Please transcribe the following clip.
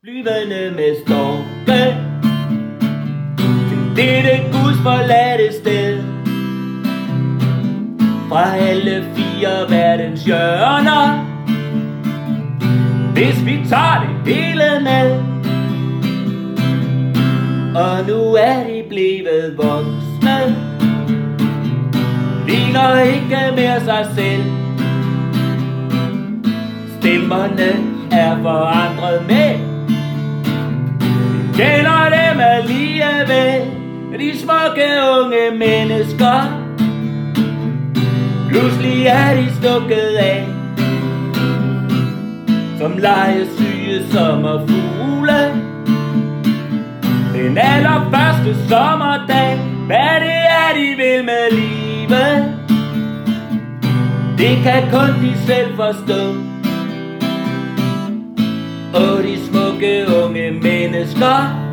Flyvende med storke til dette Guds forladte sted. Fra alle fire verdens hjørner, hvis vi tager det hele med. Og nu er de blevet voksne, ligner ikke mere sig selv. Stemmerne er forandret med, kender dem alligevel. De smukke unge mennesker, pludselig er de stukket af, som legesyge sommerfugle. Den allerførste sommerdag, hvad det er de vil med livet, det kan kun de selv forstå. Og de smukke unge mennesker